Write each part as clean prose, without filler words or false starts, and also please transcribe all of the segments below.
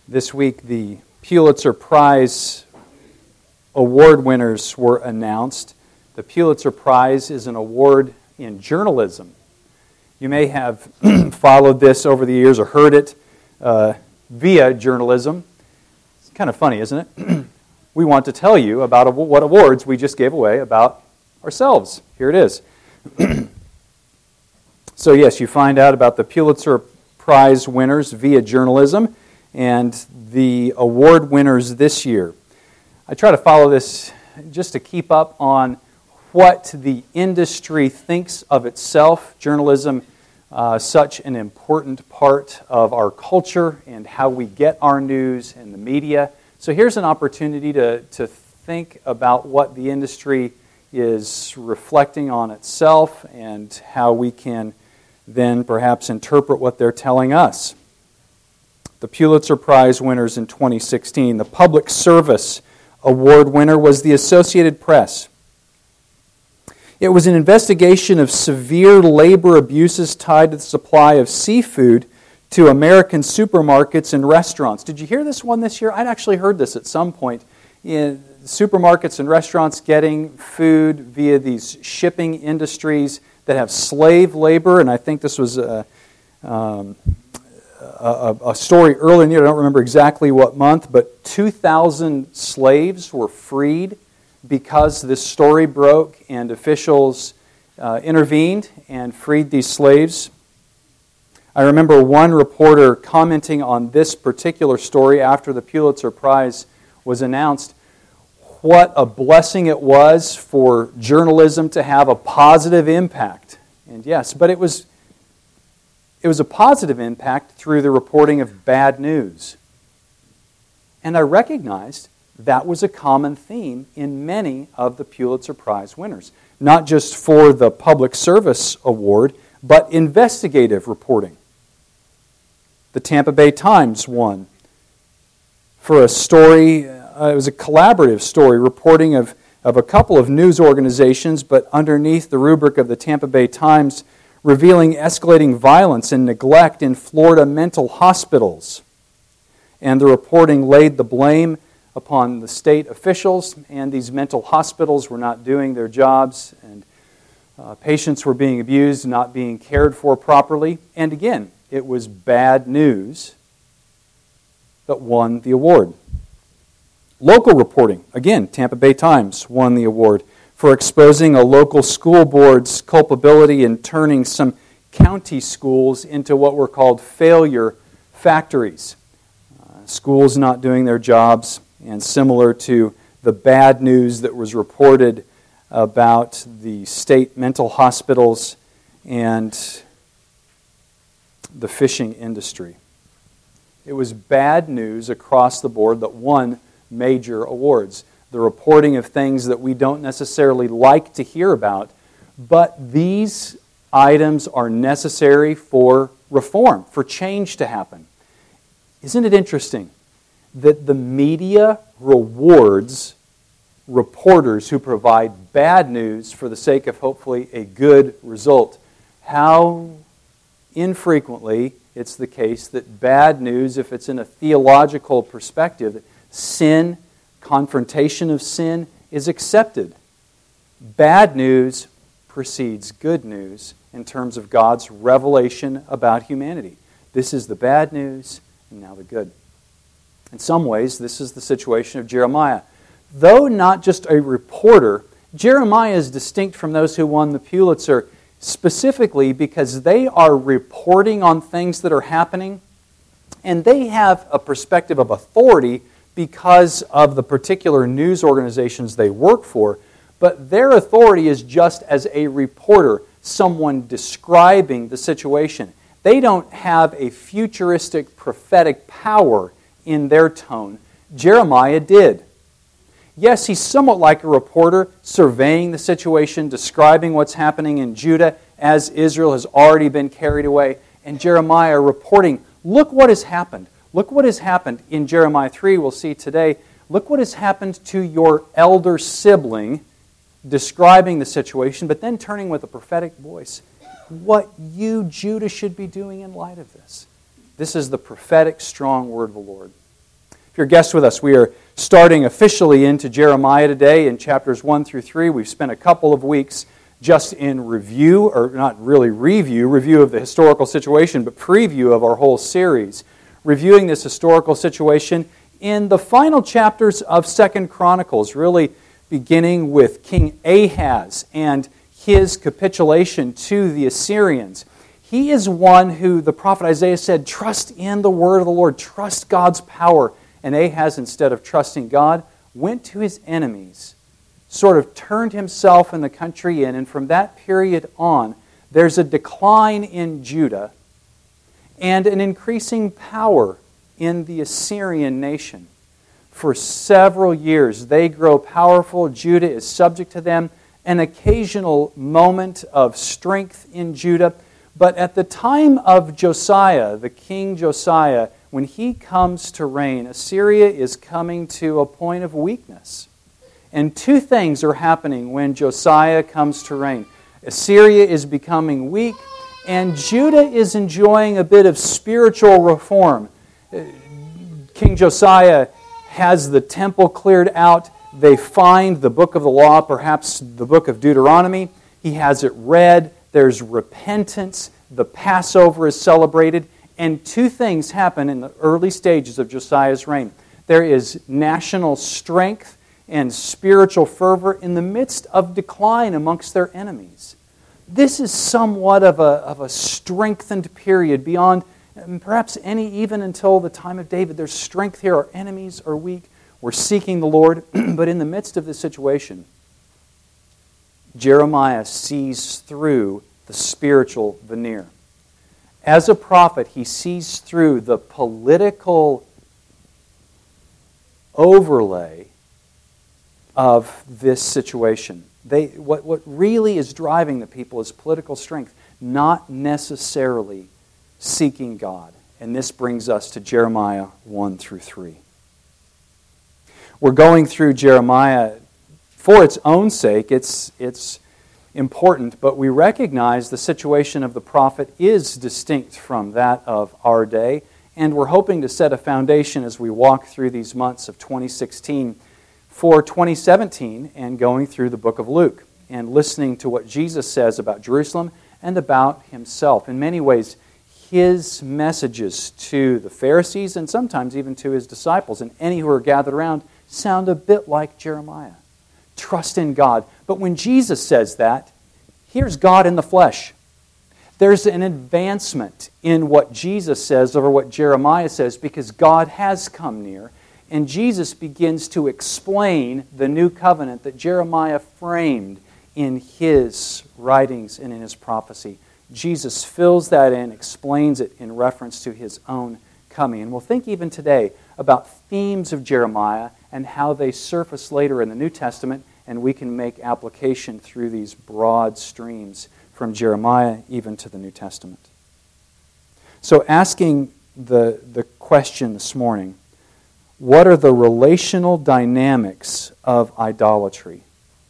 This week, the Pulitzer Prize award winners were announced. The Pulitzer Prize is an award in journalism. You may have followed this over the years or heard it via journalism. It's kind of funny, isn't it? We want to tell you about what awards we just gave away about ourselves. Here it is. So yes, you find out about the Pulitzer Prize winners via journalism and the award winners this year. I try to follow this just to keep up on what the industry thinks of itself. Journalism, such an important part of our culture and how we get our news and the media. So here's an opportunity to think about what the industry is reflecting on itself and how we can then perhaps interpret what they're telling us. The Pulitzer Prize winners in 2016. The Public Service Award winner was the Associated Press. It was an investigation of severe labor abuses tied to the supply of seafood to American supermarkets and restaurants. Did you hear this one this year? I'd actually heard this at some point. In supermarkets and restaurants getting food via these shipping industries that have slave labor, and I think this was a story earlier in the year. I don't remember exactly what month, but 2,000 slaves were freed because this story broke and officials intervened and freed these slaves. I remember one reporter commenting on this particular story after the Pulitzer Prize was announced, what a blessing it was for journalism to have a positive impact. And yes, but it was a positive impact through the reporting of bad news. And I recognized that was a common theme in many of the Pulitzer Prize winners. Not just for the Public Service Award, but investigative reporting. The Tampa Bay Times won for a story, it was a collaborative story reporting of a couple of news organizations, but underneath the rubric of the Tampa Bay Times, revealing escalating violence and neglect in Florida mental hospitals. And the reporting laid the blame upon the state officials, and these mental hospitals were not doing their jobs, and patients were being abused, not being cared for properly. And again, it was bad news that won the award. Local reporting, again, Tampa Bay Times won the award for exposing a local school board's culpability in turning some county schools into what were called failure factories. Schools not doing their jobs, and similar to the bad news that was reported about the state mental hospitals and the fishing industry. It was bad news across the board that won major awards. The reporting of things that we don't necessarily like to hear about, but these items are necessary for reform, for change to happen. Isn't it interesting that the media rewards reporters who provide bad news for the sake of hopefully a good result? How infrequently it's the case that bad news, if it's in a theological perspective, that sin, confrontation of sin, is accepted. Bad news precedes good news in terms of God's revelation about humanity. This is the bad news, and now the good. In some ways, this is the situation of Jeremiah. Though not just a reporter, Jeremiah is distinct from those who won the Pulitzer specifically because they are reporting on things that are happening, and they have a perspective of authority because of the particular news organizations they work for, but their authority is just as a reporter, someone describing the situation. They don't have a futuristic prophetic power in their tone. Jeremiah did. Yes, he's somewhat like a reporter, surveying the situation, describing what's happening in Judah as Israel has already been carried away, and Jeremiah reporting, look what has happened. Look what has happened in Jeremiah 3, we'll see today. Look what has happened to your elder sibling, describing the situation, but then turning with a prophetic voice. What you, Judah, should be doing in light of this. This is the prophetic, strong word of the Lord. If you're a guest with us, we are starting officially into Jeremiah today in chapters 1 through 3. We've spent a couple of weeks just in review, or not really review of the historical situation, but preview of our whole series, reviewing this historical situation in the final chapters of 2 Chronicles, really beginning with King Ahaz and his capitulation to the Assyrians. He is one who the prophet Isaiah said, trust in the word of the Lord, trust God's power. And Ahaz, instead of trusting God, went to his enemies, sort of turned himself and the country in, and from that period on, there's a decline in Judah and an increasing power in the Assyrian nation. For several years, they grow powerful. Judah is subject to them. An occasional moment of strength in Judah. But at the time of Josiah, the king Josiah, when he comes to reign, Assyria is coming to a point of weakness. And two things are happening when Josiah comes to reign. Assyria is becoming weak, and Judah is enjoying a bit of spiritual reform. King Josiah has the temple cleared out. They find the book of the law, perhaps the book of Deuteronomy. He has it read. There's repentance. The Passover is celebrated. And two things happen in the early stages of Josiah's reign. There is national strength and spiritual fervor in the midst of decline amongst their enemies. This is somewhat of a strengthened period beyond perhaps any even until the time of David. There's strength here. Our enemies are weak. We're seeking the Lord. But in the midst of this situation, Jeremiah sees through the spiritual veneer. As a prophet, he sees through the political overlay of this situation. What really is driving the people is political strength, not necessarily seeking God. And this brings us to Jeremiah 1 through 3. We're going through Jeremiah for its own sake. It's important, but we recognize the situation of the prophet is distinct from that of our day, and we're hoping to set a foundation as we walk through these months of 2016 for 2017 and going through the book of Luke and listening to what Jesus says about Jerusalem and about himself. In many ways, his messages to the Pharisees and sometimes even to his disciples and any who are gathered around sound a bit like Jeremiah. Trust in God. But when Jesus says that, here's God in the flesh. There's an advancement in what Jesus says over what Jeremiah says because God has come near. And Jesus begins to explain the new covenant that Jeremiah framed in his writings and in his prophecy. Jesus fills that in, explains it in reference to his own coming. And we'll think even today about themes of Jeremiah and how they surface later in the New Testament, and we can make application through these broad streams from Jeremiah even to the New Testament. So asking the question this morning, what are the relational dynamics of idolatry?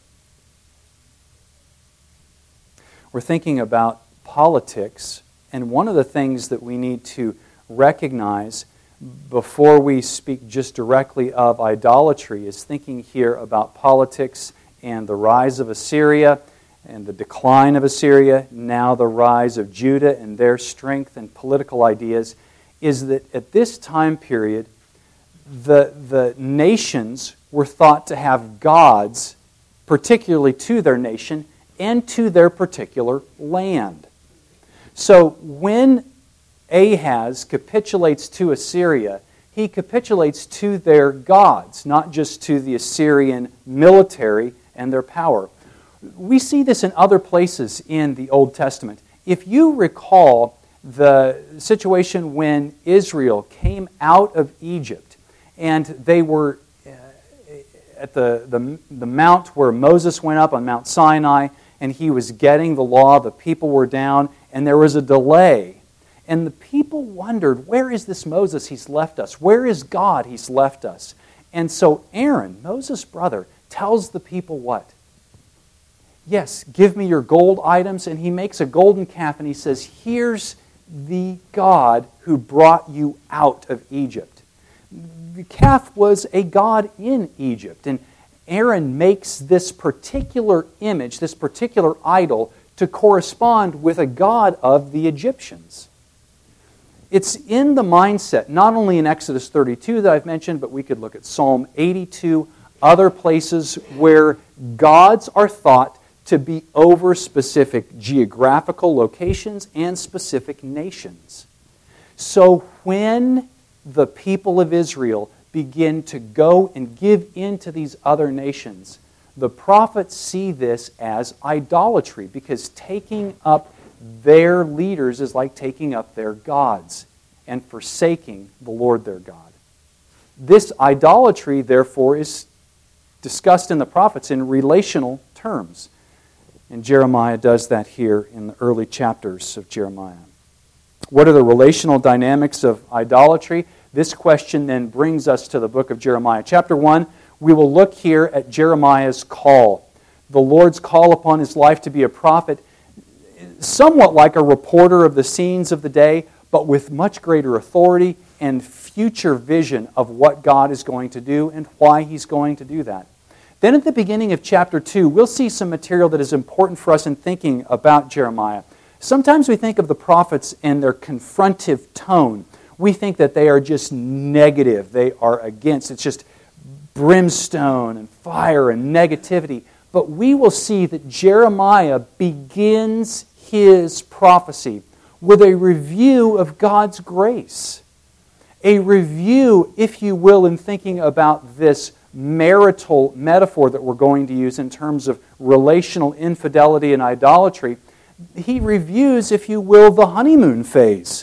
We're thinking about politics, and one of the things that we need to recognize before we speak just directly of idolatry is thinking here about politics and the rise of Assyria and the decline of Assyria, now the rise of Judah and their strength and political ideas, is that at this time period, the nations were thought to have gods, particularly to their nation and to their particular land. So when Ahaz capitulates to Assyria, he capitulates to their gods, not just to the Assyrian military and their power. We see this in other places in the Old Testament. If you recall the situation when Israel came out of Egypt and they were at the mount where Moses went up on Mount Sinai and he was getting the law, the people were down, and there was a delay. And the people wondered, where is this Moses he's left us? Where is God he's left us? And so Aaron, Moses' brother, tells the people what? Yes, give me your gold items. And he makes a golden calf and he says, here's the God who brought you out of Egypt. The calf was a god in Egypt, and Aaron makes this particular image, this particular idol, to correspond with a god of the Egyptians. It's in the mindset, not only in Exodus 32 that I've mentioned, but we could look at Psalm 82, other places where gods are thought to be over specific geographical locations and specific nations. So when the people of Israel begin to go and give in to these other nations, the prophets see this as idolatry, because taking up their leaders is like taking up their gods and forsaking the Lord their God. This idolatry, therefore, is discussed in the prophets in relational terms. And Jeremiah does that here in the early chapters of Jeremiah. What are the relational dynamics of idolatry? This question then brings us to the book of Jeremiah. Chapter 1, we will look here at Jeremiah's call. The Lord's call upon his life to be a prophet, somewhat like a reporter of the scenes of the day, but with much greater authority and future vision of what God is going to do and why He's going to do that. Then at the beginning of chapter 2, we'll see some material that is important for us in thinking about Jeremiah. Sometimes we think of the prophets and their confrontive tone. We think that they are just negative. They are against. It's just brimstone and fire and negativity. But we will see that Jeremiah begins his prophecy with a review of God's grace. A review, if you will, in thinking about this marital metaphor that we're going to use in terms of relational infidelity and idolatry. He reviews, if you will, the honeymoon phase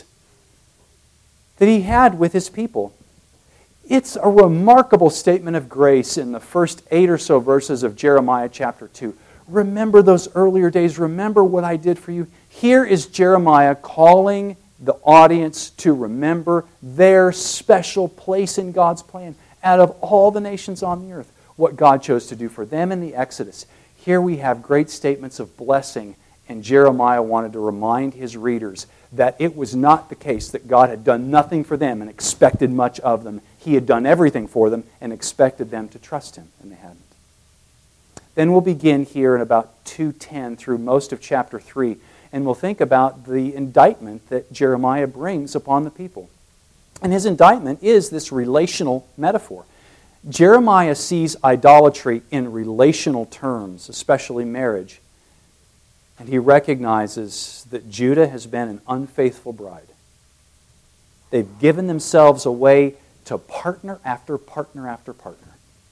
that he had with his people. It's a remarkable statement of grace in the first 8 or so verses of Jeremiah chapter 2. Remember those earlier days. Remember what I did for you. Here is Jeremiah calling the audience to remember their special place in God's plan. Out of all the nations on the earth, what God chose to do for them in the Exodus. Here we have great statements of blessing, and Jeremiah wanted to remind his readers that it was not the case that God had done nothing for them and expected much of them. He had done everything for them and expected them to trust Him, and they hadn't. Then we'll begin here in about 2:10 through most of chapter 3, and we'll think about the indictment that Jeremiah brings upon the people. And his indictment is this relational metaphor. Jeremiah sees idolatry in relational terms, especially marriage. And he recognizes that Judah has been an unfaithful bride. They've given themselves away to partner after partner after partner.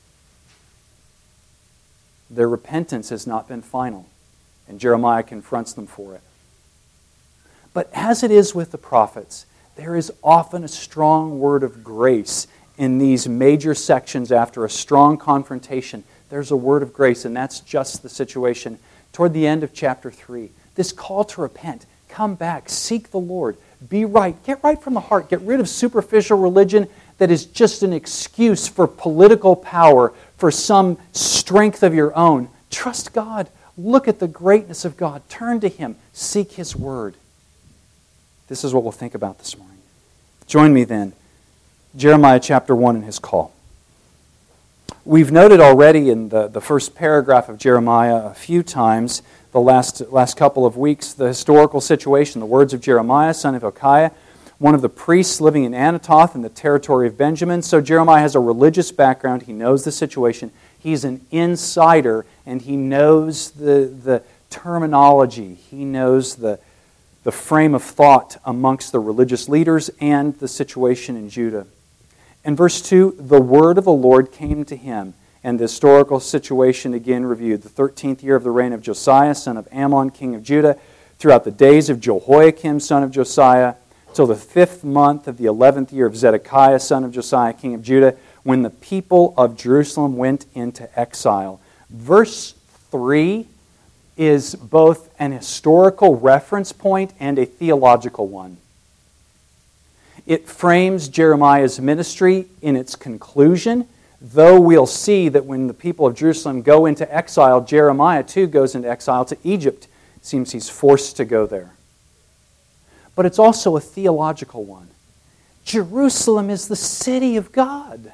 Their repentance has not been final, and Jeremiah confronts them for it. But as it is with the prophets, there is often a strong word of grace in these major sections after a strong confrontation. There's a word of grace, and that's just the situation toward the end of chapter 3. This call to repent, come back, seek the Lord, be right, get right from the heart, get rid of superficial religion that is just an excuse for political power, for some strength of your own. Trust God. Look at the greatness of God. Turn to Him. Seek His Word. This is what we'll think about this morning. Join me then. Jeremiah chapter 1 and his call. We've noted already in the first paragraph of Jeremiah a few times, the last couple of weeks, the historical situation, the words of Jeremiah, son of Hilkiah, one of the priests living in Anathoth in the territory of Benjamin. So Jeremiah has a religious background. He knows the situation. He's an insider, and he knows the terminology. He knows the frame of thought amongst the religious leaders and the situation in Judah. In verse 2, the word of the Lord came to him, and the historical situation again reviewed. The 13th year of the reign of Josiah, son of Ammon, king of Judah, throughout the days of Jehoiakim, son of Josiah, till the 5th month of the 11th year of Zedekiah, son of Josiah, king of Judah, when the people of Jerusalem went into exile. Verse 3 is both an historical reference point and a theological one. It frames Jeremiah's ministry in its conclusion, though we'll see that when the people of Jerusalem go into exile, Jeremiah too goes into exile to Egypt. It seems he's forced to go there. But it's also a theological one. Jerusalem is the city of God.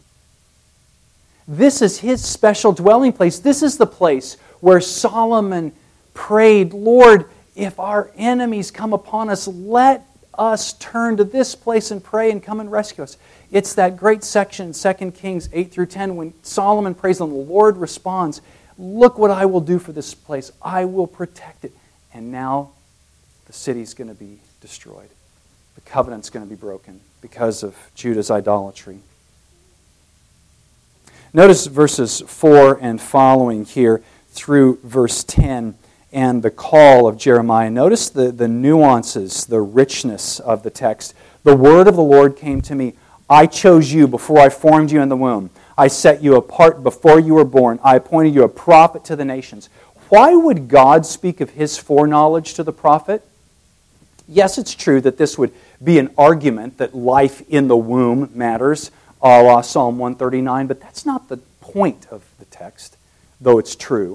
This is His special dwelling place. This is the place where Solomon prayed, Lord, if our enemies come upon us, let us turn to this place and pray and come and rescue us. It's that great section, 2 Kings 8 through 10, when Solomon prays and the Lord responds, look what I will do for this place. I will protect it. And now the city's going to be destroyed. The covenant's going to be broken because of Judah's idolatry. Notice verses 4 and following here through verse 10 and the call of Jeremiah. Notice the nuances, the richness of the text. The word of the Lord came to me. I chose you before I formed you in the womb. I set you apart before you were born. I appointed you a prophet to the nations. Why would God speak of His foreknowledge to the prophet? Yes, it's true that this would be an argument that life in the womb matters, a la Psalm 139, but that's not the point of the text, though it's true.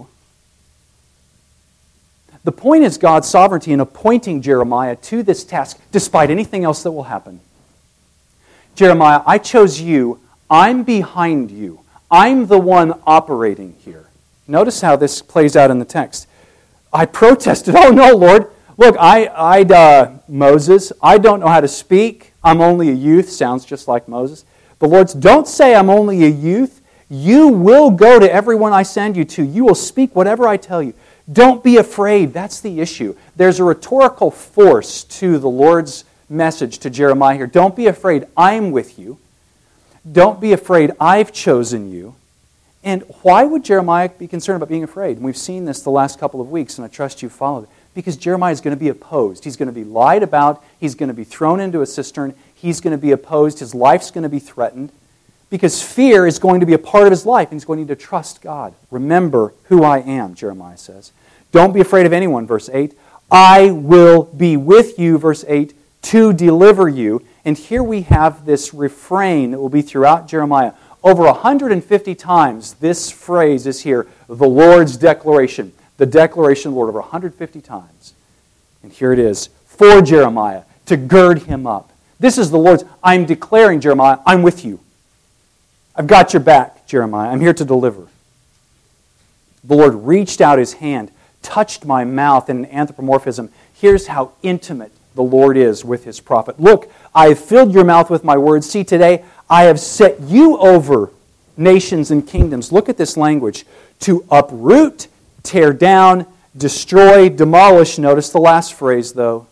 The point is God's sovereignty in appointing Jeremiah to this task, despite anything else that will happen. Jeremiah, I chose you. I'm behind you. I'm the one operating here. Notice how this plays out in the text. I protested. Oh no, Lord. Look, Moses, I don't know how to speak. I'm only a youth. Sounds just like Moses. The Lord's, don't say I'm only a youth. You will go to everyone I send you to. You will speak whatever I tell you. Don't be afraid. That's the issue. There's a rhetorical force to the Lord's message to Jeremiah here. Don't be afraid. I'm with you. Don't be afraid. I've chosen you. And why would Jeremiah be concerned about being afraid? And we've seen this the last couple of weeks, and I trust you followed it. Because Jeremiah is going to be opposed. He's going to be lied about. He's going to be thrown into a cistern. He's going to be opposed. His life's going to be threatened. Because fear is going to be a part of his life, and he's going to need to trust God. Remember who I am, Jeremiah says. Don't be afraid of anyone, verse 8. I will be with you, verse 8, to deliver you. And here we have this refrain that will be throughout Jeremiah. Over 150 times this phrase is here, the Lord's declaration. The declaration of the Lord over 150 times. And here it is, for Jeremiah, to gird him up. This is the Lord's, I'm declaring, Jeremiah, I'm with you. I've got your back, Jeremiah. I'm here to deliver. The Lord reached out His hand, touched my mouth in an anthropomorphism. Here's how intimate the Lord is with His prophet. Look, I have filled your mouth with my words. See, today I have set you over nations and kingdoms. Look at this language. To uproot, tear down, destroy, demolish. Notice the last phrase, though.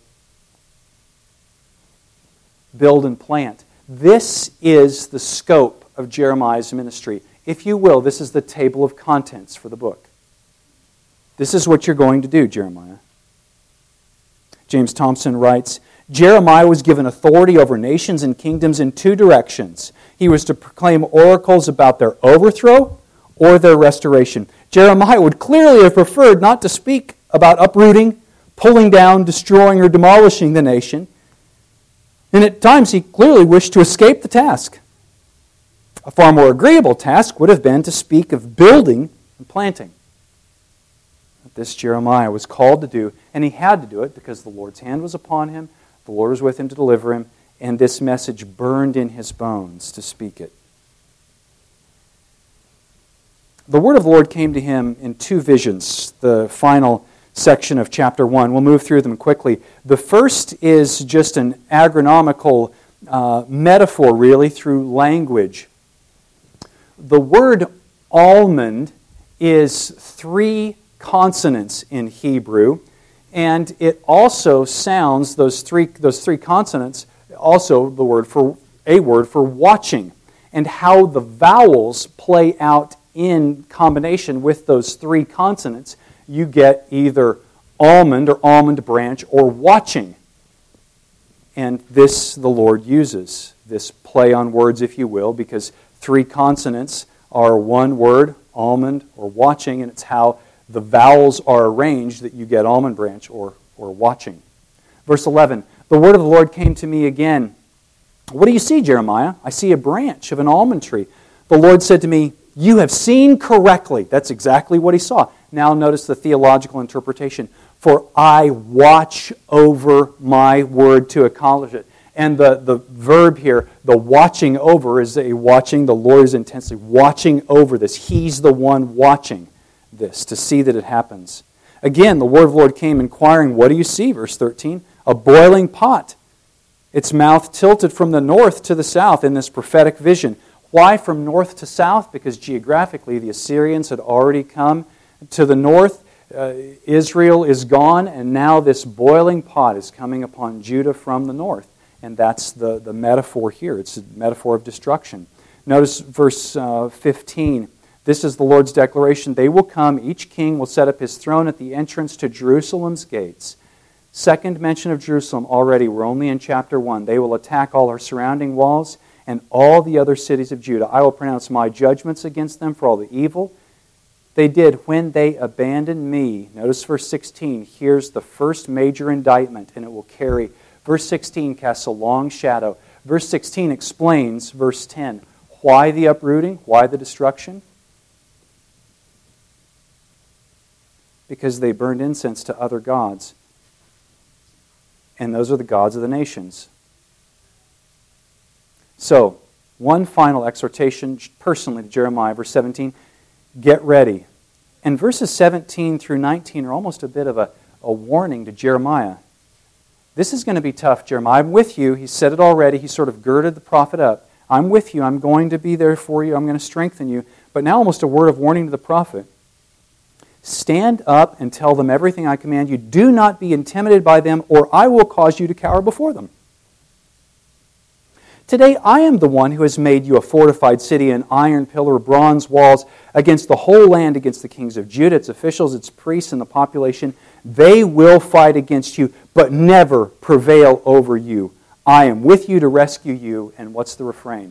Build and plant. This is the scope of Jeremiah's ministry. If you will, this is the table of contents for the book. This is what you're going to do, Jeremiah. James Thompson writes, Jeremiah was given authority over nations and kingdoms in two directions. He was to proclaim oracles about their overthrow or their restoration. Jeremiah would clearly have preferred not to speak about uprooting, pulling down, destroying, or demolishing the nation. And at times he clearly wished to escape the task. A far more agreeable task would have been to speak of building and planting. This Jeremiah was called to do, and he had to do it because the Lord's hand was upon him, the Lord was with him to deliver him, and this message burned in his bones to speak it. The word of the Lord came to him in two visions, the final section of chapter 1. We'll move through them quickly. The first is just an agronomical metaphor, really, through language. The word almond is 3 consonants in Hebrew, and it also sounds, those three consonants, also the word for watching, and how the vowels play out in combination with those 3 consonants. You get either almond or almond branch or watching. And this the Lord uses, this play on words, if you will, because 3 consonants are one word, almond or watching, and it's how the vowels are arranged that you get almond branch or watching. Verse 11, the word of the Lord came to me again. What do you see, Jeremiah? I see a branch of an almond tree. The Lord said to me, you have seen correctly. That's exactly what he saw. Now notice the theological interpretation. For I watch over my word to accomplish it. And the verb here, the watching over, is a watching. The Lord is intensely watching over this. He's the one watching this to see that it happens. Again, the word of the Lord came inquiring, what do you see? Verse 13, a boiling pot, its mouth tilted from the north to the south in this prophetic vision. Why from north to south? Because geographically the Assyrians had already come to the north. Israel is gone, and now this boiling pot is coming upon Judah from the north. And that's the metaphor here. It's a metaphor of destruction. Notice verse 15. This is the Lord's declaration. They will come, each king will set up his throne at the entrance to Jerusalem's gates. Second mention of Jerusalem already. We're only in chapter 1. They will attack all her surrounding walls and all the other cities of Judah. I will pronounce my judgments against them for all the evil they did when they abandoned me. Notice verse 16. Here's the first major indictment, and it will carry. Verse 16 casts a long shadow. Verse 16 explains verse 10. Why the uprooting? Why the destruction? Because they burned incense to other gods. And those are the gods of the nations. So, one final exhortation personally to Jeremiah, verse 17. Get ready. And verses 17 through 19 are almost a bit of a warning to Jeremiah. This is going to be tough, Jeremiah. I'm with you. He said it already. He sort of girded the prophet up. I'm with you. I'm going to be there for you. I'm going to strengthen you. But now almost a word of warning to the prophet. Stand up and tell them everything I command you. Do not be intimidated by them, or I will cause you to cower before them. Today I am the one who has made you a fortified city, an iron pillar, bronze walls, against the whole land, against the kings of Judah, its officials, its priests, and the population. They will fight against you, but never prevail over you. I am with you to rescue you. And what's the refrain?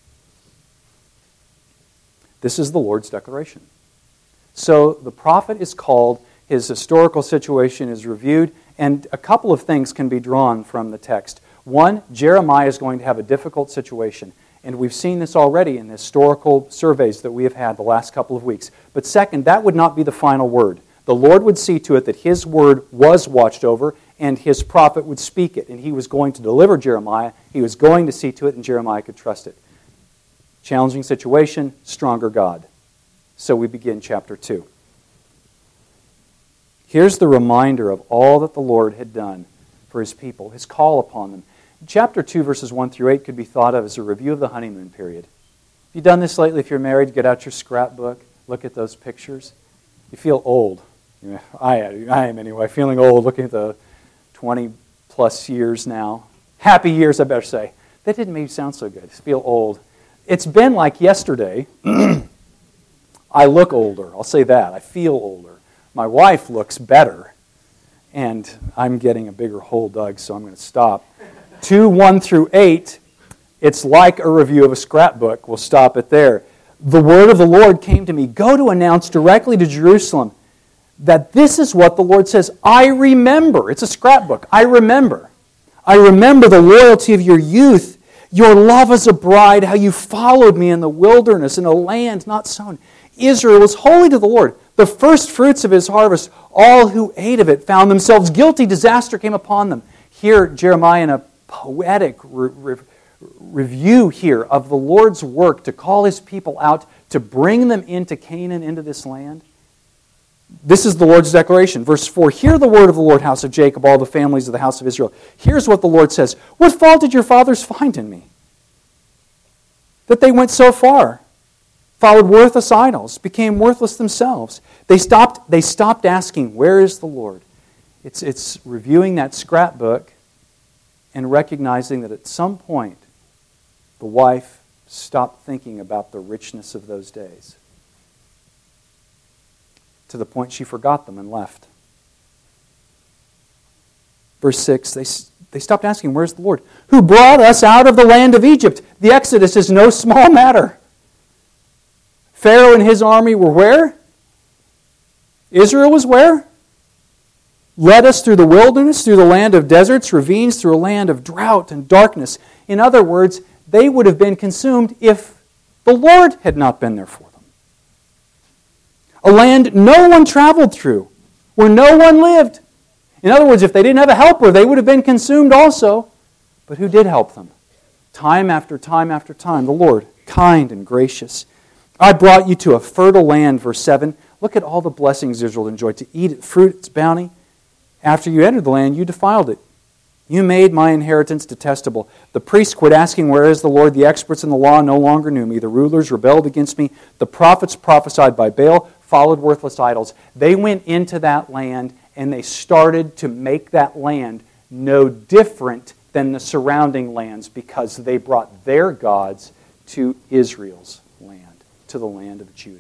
This is the Lord's declaration. So the prophet is called, his historical situation is reviewed, and a couple of things can be drawn from the text. One, Jeremiah is going to have a difficult situation, and we've seen this already in historical surveys that we have had the last couple of weeks. But second, that would not be the final word. The Lord would see to it that His word was watched over, and His prophet would speak it, and He was going to deliver Jeremiah. He was going to see to it, and Jeremiah could trust it. Challenging situation, stronger God. So we begin chapter 2. Here's the reminder of all that the Lord had done for His people, His call upon them. Chapter 2, verses 1 through 8 could be thought of as a review of the honeymoon period. Have you done this lately? If you're married, get out your scrapbook, look at those pictures. You feel old. I am anyway, feeling old looking at the 20-plus years now. Happy years, I better say. That didn't make me sound so good. I feel old. It's been like yesterday. I look older. I'll say that. I feel older. My wife looks better. And I'm getting a bigger hole dug, so I'm going to stop. 2, 1 through 8, it's like a review of a scrapbook. We'll stop it there. The word of the Lord came to me. Go to announce directly to Jerusalem that this is what the Lord says. I remember. It's a scrapbook. I remember. I remember the loyalty of your youth, your love as a bride, how you followed me in the wilderness in a land not sown. Israel was holy to the Lord. The first fruits of His harvest, all who ate of it found themselves guilty. Disaster came upon them. Here, Jeremiah, in a poetic review here of the Lord's work to call His people out, to bring them into Canaan, into this land. This is the Lord's declaration. Verse 4, hear the word of the Lord, house of Jacob, all the families of the house of Israel. Here's what the Lord says. What fault did your fathers find in me? That they went so far, followed worthless idols, became worthless themselves. They stopped asking, where is the Lord? It's reviewing that scrapbook and recognizing that at some point the wife stopped thinking about the richness of those days, to the point she forgot them and left. Verse 6, they stopped asking, where's the Lord? Who brought us out of the land of Egypt? The Exodus is no small matter. Pharaoh and his army were where? Israel was where? Led us through the wilderness, through the land of deserts, ravines, through a land of drought and darkness. In other words, they would have been consumed if the Lord had not been there for them. A land no one traveled through, where no one lived. In other words, if they didn't have a helper, they would have been consumed also. But who did help them? Time after time after time, the Lord, kind and gracious. I brought you to a fertile land, verse 7. Look at all the blessings Israel enjoyed, to eat its fruit, its bounty. After you entered the land, you defiled it. You made my inheritance detestable. The priests quit asking, where is the Lord? The experts in the law no longer knew me. The rulers rebelled against me. The prophets prophesied by Baal, followed worthless idols. They went into that land and they started to make that land no different than the surrounding lands because they brought their gods to Israel's land, to the land of Judah.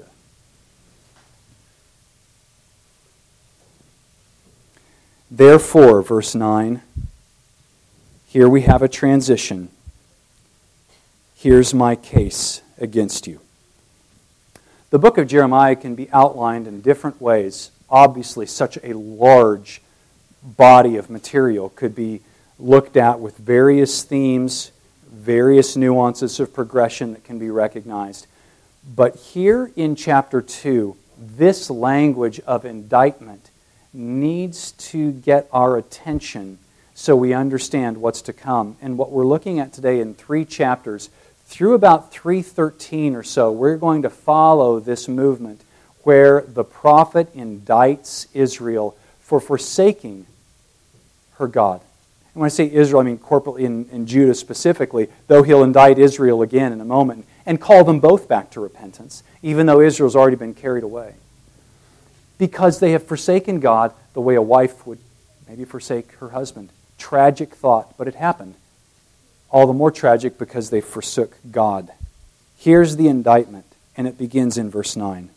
Therefore, verse 9, here we have a transition. Here's my case against you. The book of Jeremiah can be outlined in different ways. Obviously, such a large body of material could be looked at with various themes, various nuances of progression that can be recognized. But here in chapter 2, this language of indictment needs to get our attention so we understand what's to come. And what we're looking at today in 3 chapters, through about 3:13 or so, we're going to follow this movement where the prophet indicts Israel for forsaking her God. And when I say Israel, I mean corporately in Judah specifically, though he'll indict Israel again in a moment and call them both back to repentance, even though Israel's already been carried away. Because they have forsaken God the way a wife would maybe forsake her husband. Tragic thought, but it happened. All the more tragic because they forsook God. Here's the indictment, and it begins in verse 9.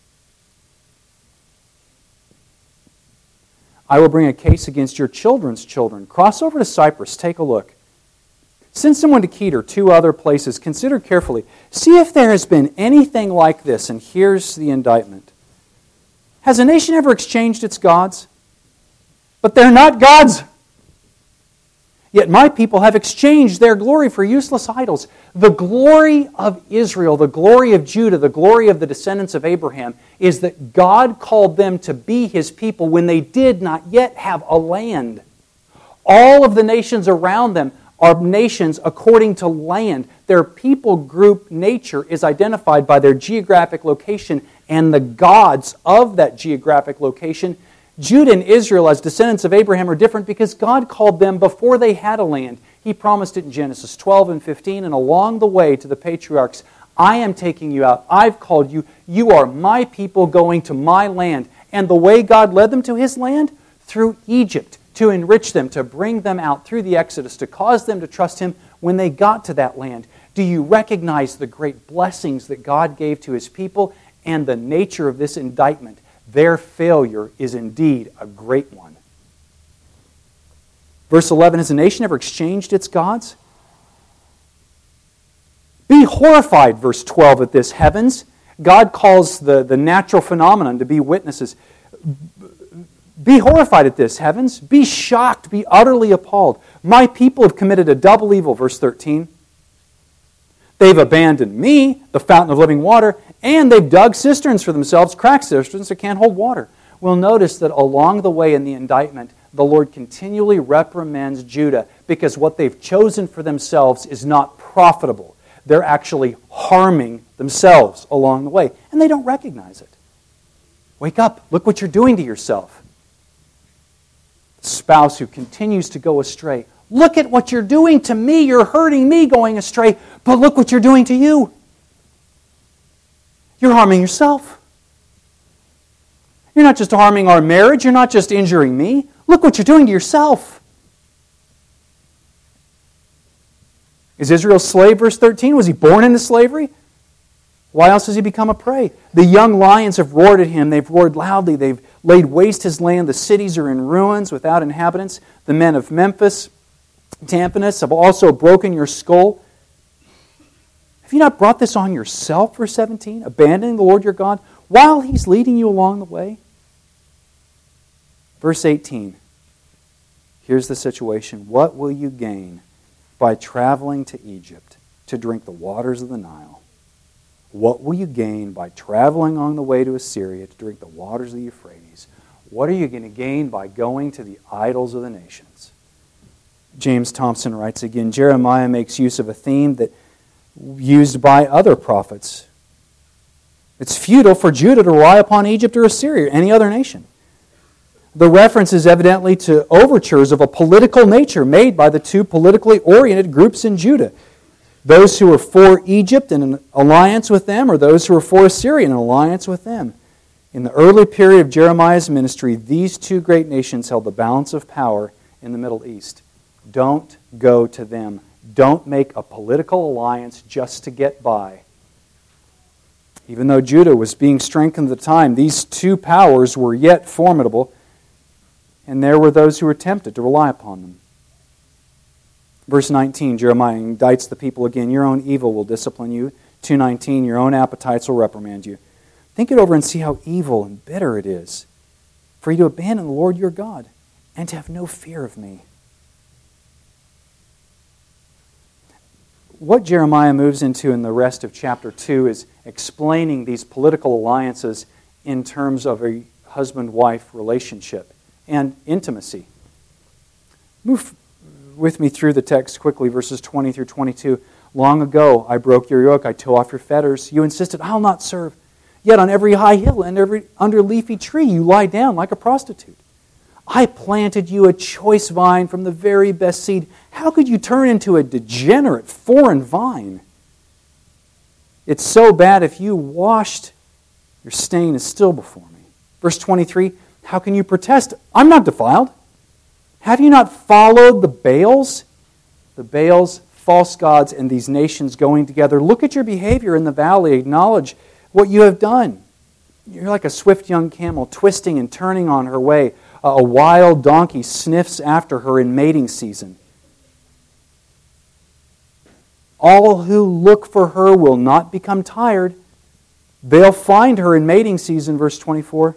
I will bring a case against your children's children. Cross over to Cyprus, take a look. Send someone to Kedar, 2 other places. Consider carefully. See if there has been anything like this, and here's the indictment. Has a nation ever exchanged its gods? But they're not gods. Yet my people have exchanged their glory for useless idols. The glory of Israel, the glory of Judah, the glory of the descendants of Abraham is that God called them to be His people when they did not yet have a land. All of the nations around them are nations according to land. Their people group nature is identified by their geographic location and the gods of that geographic location. Judah and Israel, as descendants of Abraham, are different because God called them before they had a land. He promised it in Genesis 12 and 15, and along the way to the patriarchs, I am taking you out. I've called you. You are my people going to my land. And the way God led them to His land? Through Egypt, to enrich them, to bring them out through the Exodus, to cause them to trust Him when they got to that land. Do you recognize the great blessings that God gave to His people and the nature of this indictment? Their failure is indeed a great one. Verse 11, has a nation ever exchanged its gods? Be horrified, verse 12, at this, heavens. God calls the natural phenomenon to be witnesses. Be horrified at this, heavens. Be shocked, be utterly appalled. My people have committed a double evil, verse 13. They've abandoned me, the fountain of living water, and they've dug cisterns for themselves, cracked cisterns that can't hold water. We'll notice that along the way in the indictment, the Lord continually reprimands Judah because what they've chosen for themselves is not profitable. They're actually harming themselves along the way, and they don't recognize it. Wake up, look what you're doing to yourself. Spouse who continues to go astray. Look at what you're doing to me. You're hurting me going astray, but look what you're doing to you. You're harming yourself. You're not just harming our marriage. You're not just injuring me. Look what you're doing to yourself. Is Israel a slave, verse 13? Was he born into slavery? Why else has he become a prey? The young lions have roared at him. They've roared loudly. They've laid waste his land. The cities are in ruins without inhabitants. The men of Memphis, Tampines, have also broken your skull. Have you not brought this on yourself, verse 17, abandoning the Lord your God while He's leading you along the way? Verse 18, here's the situation. What will you gain by traveling to Egypt to drink the waters of the Nile? What will you gain by traveling on the way to Assyria to drink the waters of the Euphrates? What are you going to gain by going to the idols of the nations? James Thompson writes again, Jeremiah makes use of a theme that used by other prophets. It's futile for Judah to rely upon Egypt or Assyria or any other nation. The reference is evidently to overtures of a political nature made by the two politically oriented groups in Judah. Those who were for Egypt in an alliance with them, or those who were for Assyria in an alliance with them. In the early period of Jeremiah's ministry, these two great nations held the balance of power in the Middle East. Don't go to them. Don't make a political alliance just to get by. Even though Judah was being strengthened at the time, these two powers were yet formidable, and there were those who were tempted to rely upon them. Verse 19, Jeremiah indicts the people again. Your own evil will discipline you. 2:19, your own appetites will reprimand you. Think it over and see how evil and bitter it is for you to abandon the Lord your God and to have no fear of me. What Jeremiah moves into in the rest of chapter 2 is explaining these political alliances in terms of a husband-wife relationship and intimacy. Move with me through the text quickly, verses 20 through 22. Long ago I broke your yoke, I tore off your fetters. You insisted, I'll not serve. Yet on every high hill and every under leafy tree you lie down like a prostitute. I planted you a choice vine from the very best seed. How could you turn into a degenerate foreign vine? It's so bad if you washed, your stain is still before me. Verse 23, how can you protest? I'm not defiled. Have you not followed the Baals? The Baals, false gods, and these nations going together. Look at your behavior in the valley. Acknowledge what you have done. You're like a swift young camel twisting and turning on her way. A wild donkey sniffs after her in mating season. All who look for her will not become tired. They'll find her in mating season, verse 24.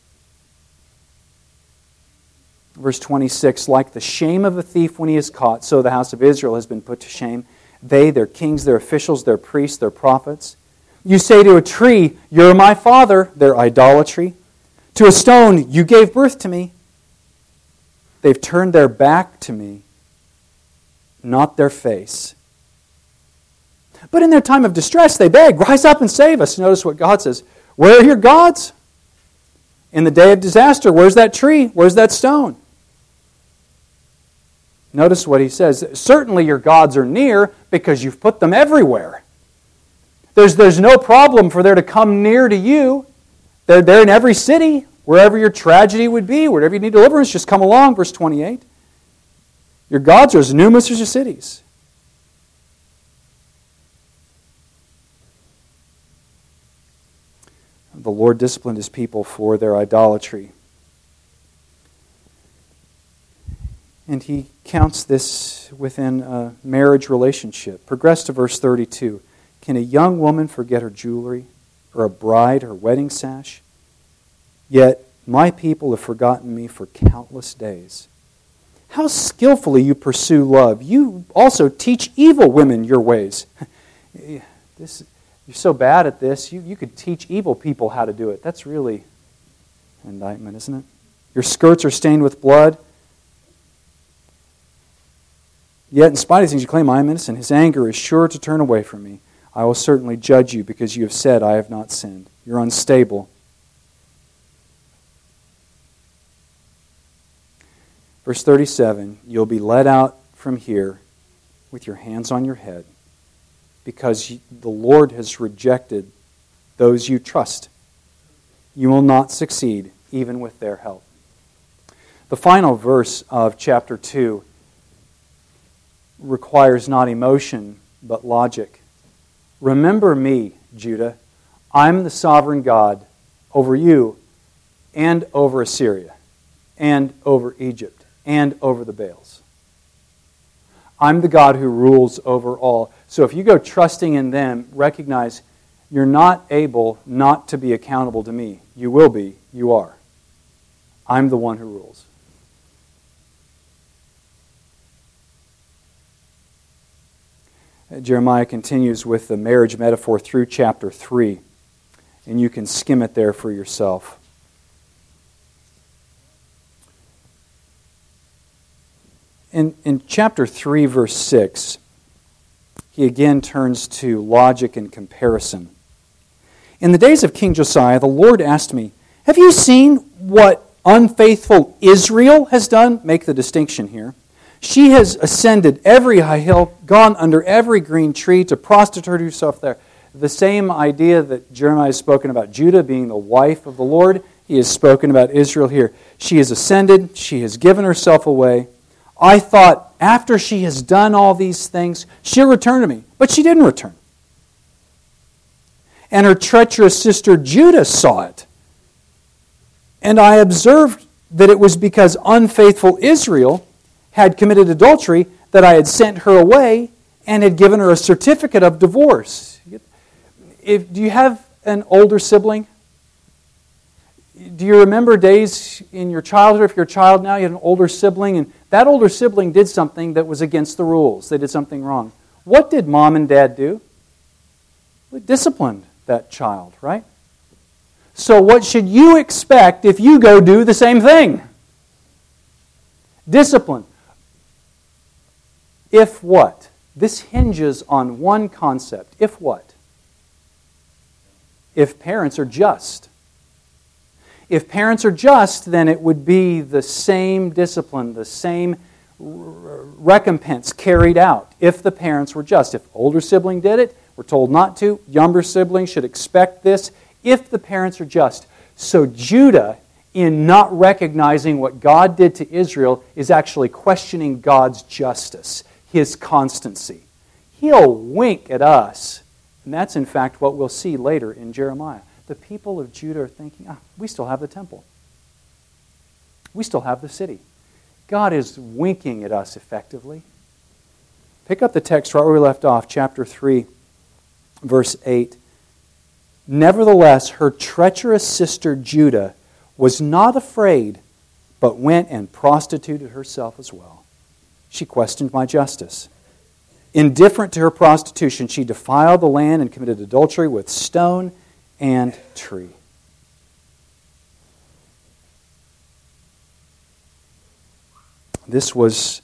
Verse 26, like the shame of a thief when he is caught, so the house of Israel has been put to shame. They, their kings, their officials, their priests, their prophets. You say to a tree, you're my father, their idolatry. To a stone, you gave birth to me. They've turned their back to me, not their face. But in their time of distress, they beg, rise up and save us. Notice what God says. Where are your gods? In the day of disaster, where's that tree? Where's that stone? Notice what he says. Certainly your gods are near because you've put them everywhere. There's no problem for there to come near to you. They're in every city, wherever your tragedy would be, wherever you need deliverance, just come along, verse 28. Your gods are as numerous as your cities. The Lord disciplined His people for their idolatry. And He counts this within a marriage relationship. Progress to verse 32. Can a young woman forget her jewelry, or a bride her wedding sash? Yet my people have forgotten me for countless days. How skillfully you pursue love. You also teach evil women your ways. You're so bad at this, you could teach evil people how to do it. That's really an indictment, isn't it? Your skirts are stained with blood. Yet in spite of these things you claim, I am innocent. His anger is sure to turn away from me. I will certainly judge you because you have said, I have not sinned. You're unstable. Verse 37, you'll be led out from here with your hands on your head because the Lord has rejected those you trust. You will not succeed even with their help. The final verse of chapter 2 requires not emotion but logic. Remember me, Judah. I'm the sovereign God over you and over Assyria and over Egypt and over the Baals. I'm the God who rules over all. So if you go trusting in them, recognize you're not able not to be accountable to me. You will be. You are. I'm the one who rules. Jeremiah continues with the marriage metaphor through chapter 3, and you can skim it there for yourself. In chapter 3, verse 6, he again turns to logic and comparison. In the days of King Josiah, the Lord asked me, "Have you seen what unfaithful Israel has done?" Make the distinction here. "She has ascended every high hill, gone under every green tree to prostitute herself there." The same idea that Jeremiah has spoken about Judah being the wife of the Lord, he has spoken about Israel here. She has ascended, she has given herself away. I thought, after she has done all these things, she'll return to me. But she didn't return. And her treacherous sister Judah saw it. And I observed that it was because unfaithful Israel had committed adultery that I had sent her away and had given her a certificate of divorce. Do you have an older sibling? Do you remember days in your childhood, if you're a child now, you had an older sibling, and that older sibling did something that was against the rules. They did something wrong. What did mom and dad do? They disciplined that child, right? So what should you expect if you go do the same thing? Discipline. If what? This hinges on one concept. If what? If parents are just. If parents are just, then it would be the same discipline, the same recompense carried out if the parents were just. If older sibling did it, we're told not to. Younger sibling should expect this if the parents are just. So Judah, in not recognizing what God did to Israel, is actually questioning God's justice, His constancy. He'll wink at us. And that's in fact what we'll see later in Jeremiah. The people of Judah are thinking, we still have the temple. We still have the city. God is winking at us effectively. Pick up the text right where we left off, chapter 3, verse 8. Nevertheless, her treacherous sister Judah was not afraid, but went and prostituted herself as well. She questioned my justice. Indifferent to her prostitution, she defiled the land and committed adultery with stone and tree. This was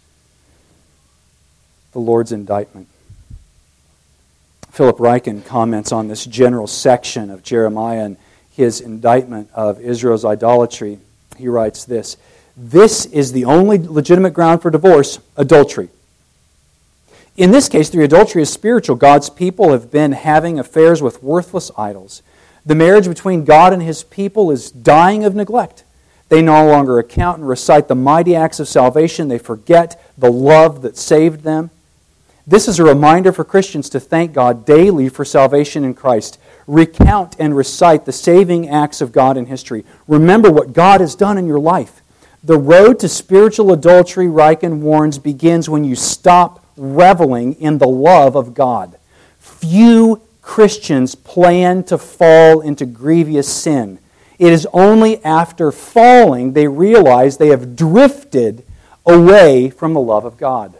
the Lord's indictment. Philip Ryken comments on this general section of Jeremiah and his indictment of Israel's idolatry. He writes this: "This is the only legitimate ground for divorce, adultery. In this case, the adultery is spiritual. God's people have been having affairs with worthless idols. The marriage between God and His people is dying of neglect. They no longer account and recite the mighty acts of salvation. They forget the love that saved them. This is a reminder for Christians to thank God daily for salvation in Christ. Recount and recite the saving acts of God in history. Remember what God has done in your life. The road to spiritual adultery, Ryken warns, begins when you stop reveling in the love of God. Few Christians plan to fall into grievous sin. It is only after falling they realize they have drifted away from the love of God."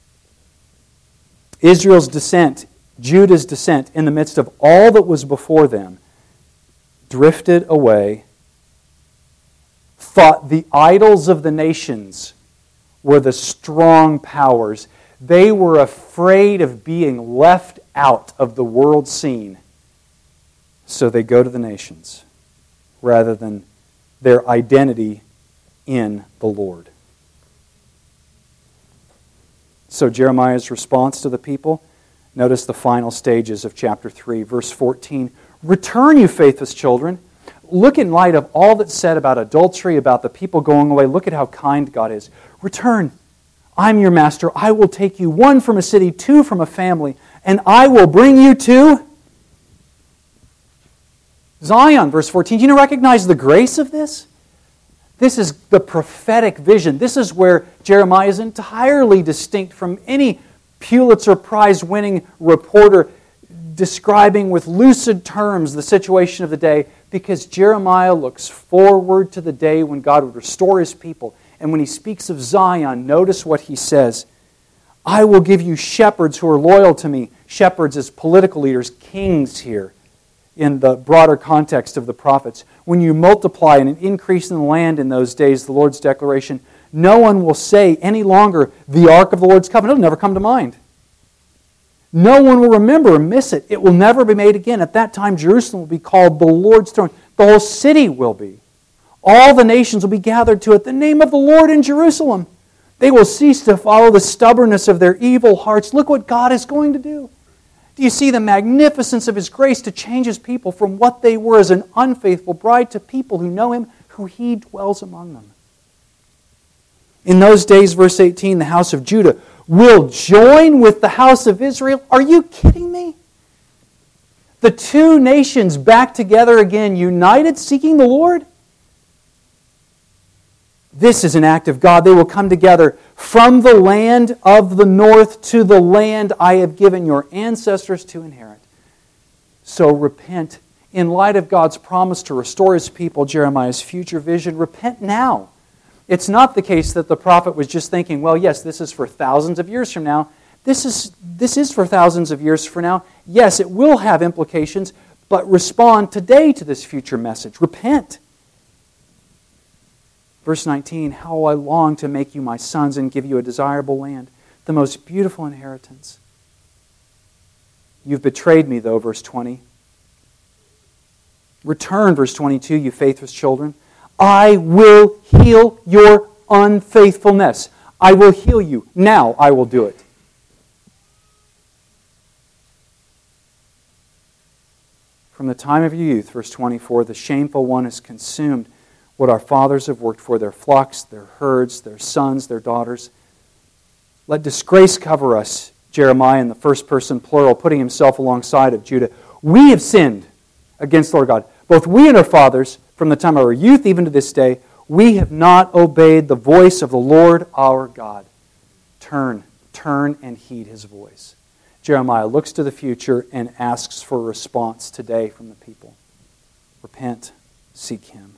Israel's descent, Judah's descent, in the midst of all that was before them, drifted away, thought the idols of the nations were the strong powers. They were afraid of being left out of the world scene. So they go to the nations rather than their identity in the Lord. So Jeremiah's response to the people, notice the final stages of chapter 3, verse 14. "Return, you faithless children." Look in light of all that's said about adultery, about the people going away. Look at how kind God is. Return. I'm your master. I will take you, one from a city, two from a family, and I will bring you to Zion. Verse 14. Do you recognize the grace of this? This is the prophetic vision. This is where Jeremiah is entirely distinct from any Pulitzer Prize-winning reporter describing with lucid terms the situation of the day, because Jeremiah looks forward to the day when God would restore His people. And when he speaks of Zion, notice what he says. "I will give you shepherds who are loyal to me." Shepherds as political leaders, kings here, in the broader context of the prophets. When you multiply and an increase in the land in those days, the Lord's declaration, no one will say any longer, the Ark of the Lord's Covenant. It'll never come to mind. No one will remember or miss it. It will never be made again. At that time, Jerusalem will be called the Lord's throne. The whole city will be. All the nations will be gathered to it. The name of the Lord in Jerusalem. They will cease to follow the stubbornness of their evil hearts. Look what God is going to do. Do you see the magnificence of His grace to change His people from what they were as an unfaithful bride to people who know Him, who He dwells among them? In those days, verse 18, the house of Judah will join with the house of Israel. Are you kidding me? The two nations back together again, united, seeking the Lord? This is an act of God. They will come together from the land of the north to the land I have given your ancestors to inherit. So repent. In light of God's promise to restore His people, Jeremiah's future vision, repent now. It's not the case that the prophet was just thinking, well, yes, this is for thousands of years from now. This is for thousands of years from now. Yes, it will have implications, but respond today to this future message. Repent. Verse 19, how I long to make you my sons and give you a desirable land, the most beautiful inheritance. You've betrayed me, though, verse 20. Return, verse 22, you faithless children. I will heal your unfaithfulness. I will heal you. Now I will do it. From the time of your youth, verse 24, the shameful one is consumed what our fathers have worked for, their flocks, their herds, their sons, their daughters. Let disgrace cover us, Jeremiah in the first person plural, putting himself alongside of Judah. We have sinned against the Lord God. Both we and our fathers, from the time of our youth even to this day, we have not obeyed the voice of the Lord our God. Turn and heed His voice. Jeremiah looks to the future and asks for a response today from the people. Repent, seek Him.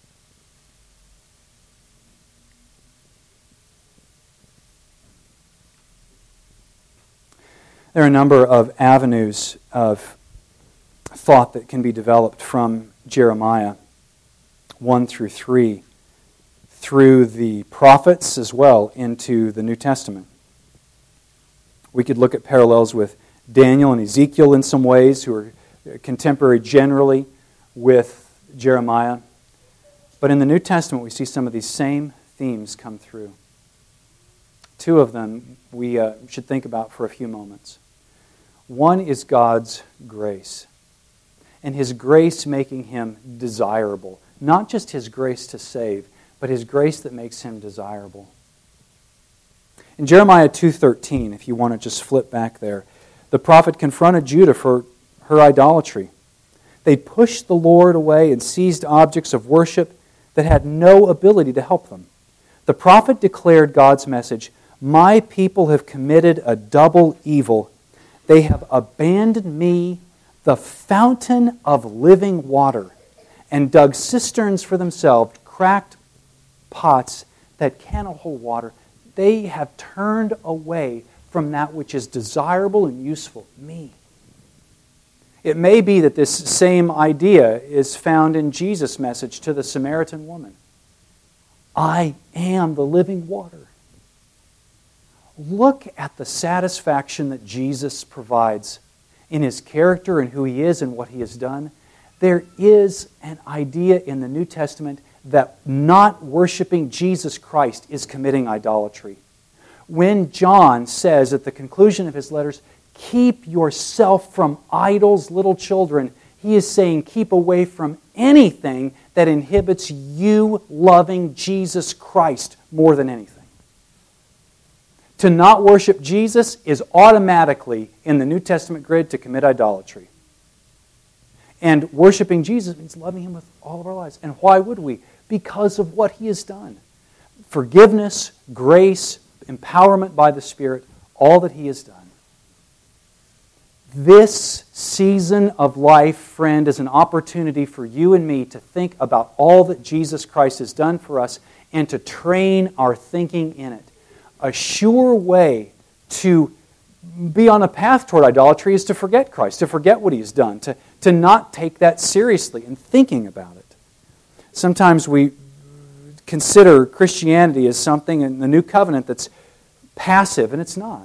There are a number of avenues of thought that can be developed from Jeremiah 1 through 3, through the prophets as well into the New Testament. We could look at parallels with Daniel and Ezekiel in some ways, who are contemporary generally with Jeremiah. But in the New Testament, we see some of these same themes come through. Two of them we should think about for a few moments. One is God's grace, and His grace making Him desirable. Not just His grace to save, but His grace that makes Him desirable. In Jeremiah 2:13, if you want to just flip back there, the prophet confronted Judah for her idolatry. They pushed the Lord away and seized objects of worship that had no ability to help them. The prophet declared God's message, "My people have committed a double evil. They have abandoned me, the fountain of living water, and dug cisterns for themselves, cracked pots that cannot hold water. They have turned away from that which is desirable and useful, me." It may be that this same idea is found in Jesus' message to the Samaritan woman. I am the living water. Look at the satisfaction that Jesus provides in His character and who He is and what He has done. There is an idea in the New Testament that not worshiping Jesus Christ is committing idolatry. When John says at the conclusion of his letters, "Keep yourself from idols, little children," he is saying keep away from anything that inhibits you loving Jesus Christ more than anything. To not worship Jesus is automatically, in the New Testament grid, to commit idolatry. And worshiping Jesus means loving Him with all of our lives. And why would we? Because of what He has done. Forgiveness, grace, empowerment by the Spirit, all that He has done. This season of life, friend, is an opportunity for you and me to think about all that Jesus Christ has done for us and to train our thinking in it. A sure way to be on a path toward idolatry is to forget Christ, to forget what He has done, to not take that seriously and thinking about it. Sometimes we consider Christianity as something in the New Covenant that's passive, and it's not.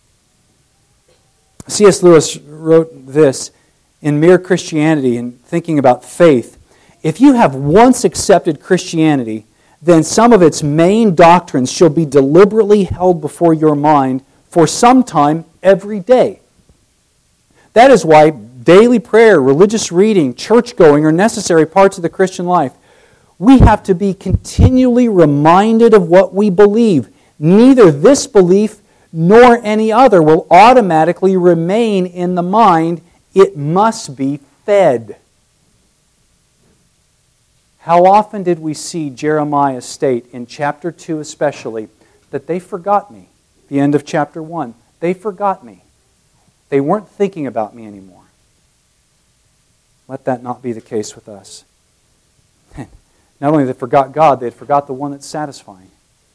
C.S. Lewis wrote this in Mere Christianity, in thinking about faith. If you have once accepted Christianity, then some of its main doctrines shall be deliberately held before your mind for some time every day. That is why daily prayer, religious reading, church-going are necessary parts of the Christian life. We have to be continually reminded of what we believe. Neither this belief nor any other will automatically remain in the mind. It must be fed. How often did we see Jeremiah state, in chapter 2 especially, that they forgot me? The end of chapter 1. They forgot me. They weren't thinking about me anymore. Let that not be the case with us. Not only they forgot God, they forgot the one that's satisfying.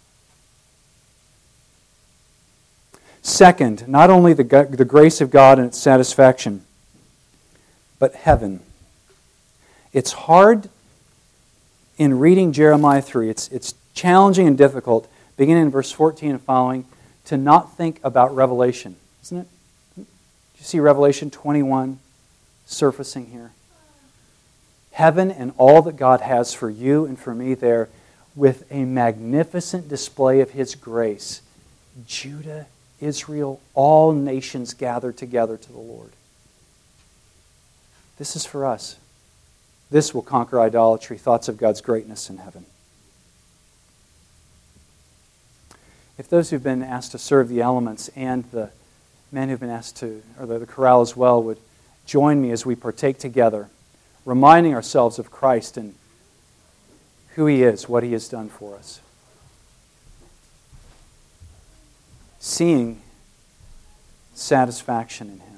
Second, not only the grace of God and its satisfaction, but heaven. It's hard in reading Jeremiah 3, it's challenging and difficult, beginning in verse 14 and following, to not think about Revelation, isn't it? Do you see Revelation 21 surfacing here? Heaven and all that God has for you and for me there, with a magnificent display of His grace. Judah, Israel, all nations gathered together to the Lord. This is for us. This will conquer idolatry, thoughts of God's greatness in heaven. If those who've been asked to serve the elements and the men who've been asked to, or the chorale as well, would join me as we partake together, reminding ourselves of Christ and who He is, what He has done for us. Seeing satisfaction in Him.